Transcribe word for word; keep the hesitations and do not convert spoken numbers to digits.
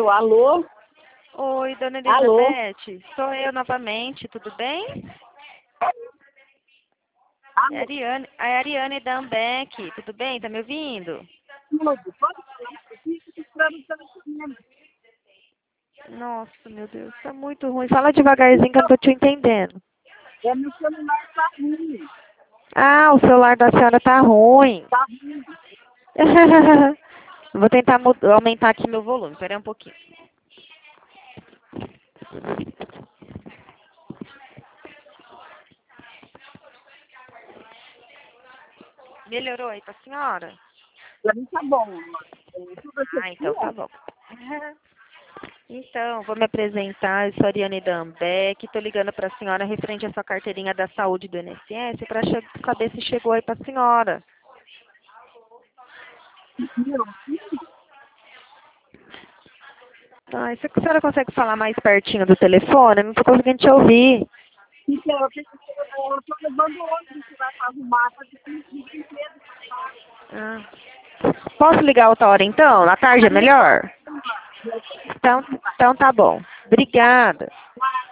Alô, alô? Oi, dona Alô? Elizabeth. Sou eu novamente, tudo bem? É a Ariane, a Ariane da Ambeck, tudo bem? Tá me ouvindo? Tudo. Pode falar aqui que estamos telefonando. Nossa, meu Deus, tá muito ruim. Fala devagarzinho que eu não tô te entendendo. É, meu celular tá ruim. Ah, o celular da senhora tá ruim. Tá ruim. Vou tentar mu- aumentar aqui meu volume, peraí um pouquinho. Melhorou aí pra senhora? Pra mim tá bom. É, tudo Ah, então tá certinho? bom. Então, vou me apresentar, eu sou a Ariane Dambeck, estou ligando para a senhora referente à sua carteirinha da saúde do I N S S para saber se chegou aí para a senhora. Meu Ah, isso que a senhora consegue falar mais pertinho do telefone? Eu não estou conseguindo te ouvir. Então, eu tenho que- eu tô levando ônibus que vai pra arrumar, tá difícil de brinquedo. Ah. Posso ligar outra hora então? Na tarde é melhor? Então, então tá bom. Obrigada.